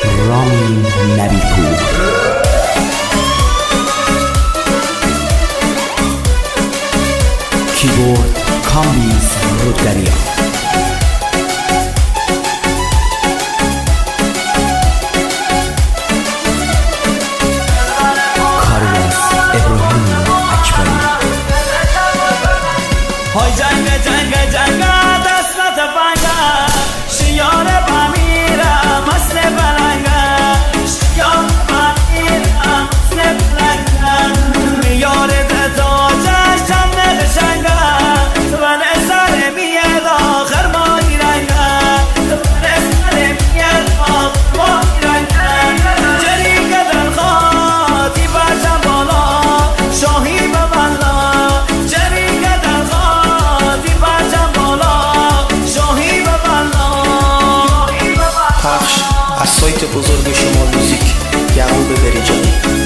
رامین نبی‌پور. کیبورد کامبیز رودگریا. کاریاس ابراهیم اکبری. های جنگ جنگ جنگ دستت بنگه شیار بمیرم اصل بلنگه شیار بمیرم اصل بلنگه میارد تاجش چند نقشنگه من سر میاد آخر مایی رنگه من سر میاد آخر مایی رنگه جریک در خاطی بچم بالا شاهی ببلا جریک در خاطی بچم بالا شاهی ببلا. پخش از سایت بزرگ شما موزیک یعقوب بریجانی.